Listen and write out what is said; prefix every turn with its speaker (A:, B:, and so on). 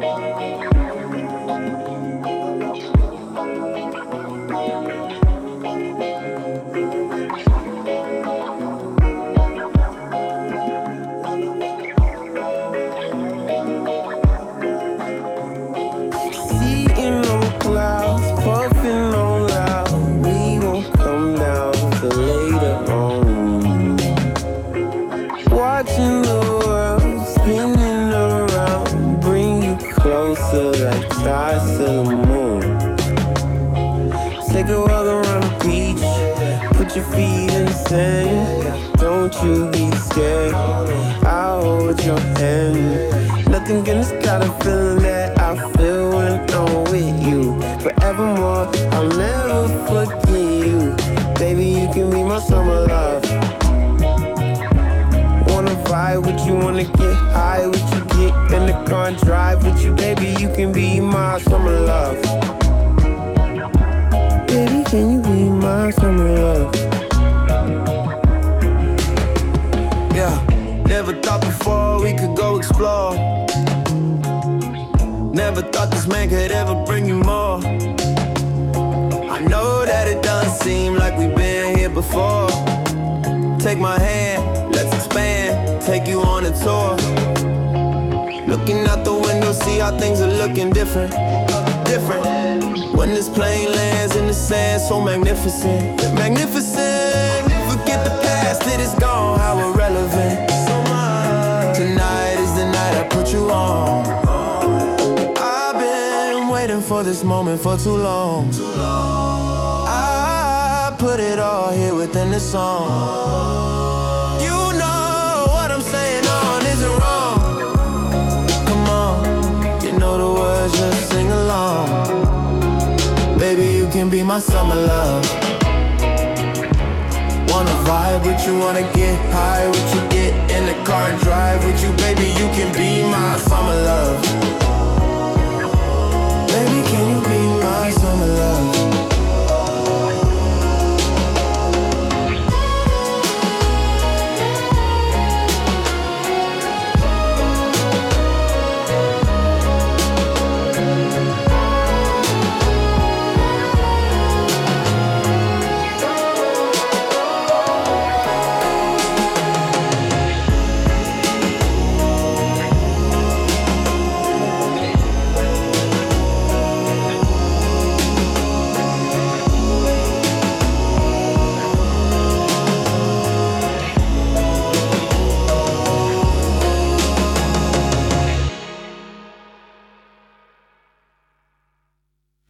A: Watching the world spinning around, bring you closer like stars to the moon. Take a walk around the beach, put your feet in the sand. Don't you be scared, I'll hold your hand. Nothing can stop the feeling that I feel when I'm with you. Forevermore, I'll never forget you. Baby, you can be my summer love. Wanna vibe with you, wanna get high with you, get in the car and drive with you. Baby, you can be my summer love. Baby, can you be my summer love? Yeah, never thought before we could go explore. Never thought this man could ever bring you more. I know that it doesn't seem like we've been here before. Take my hand, let's expand, take you on a tour. Looking out the window, see how things are looking different, different. When this plane lands in the sand, so magnificent, magnificent. Forget the past, it is gone, how irrelevant. So much. Tonight is the night I put you on. I've been waiting for this moment for too long. I put it all here within the song. Just sing along. Baby, you can be my summer love. Wanna vibe with you, wanna get high with you, get in the car and drive with you. Baby, you can be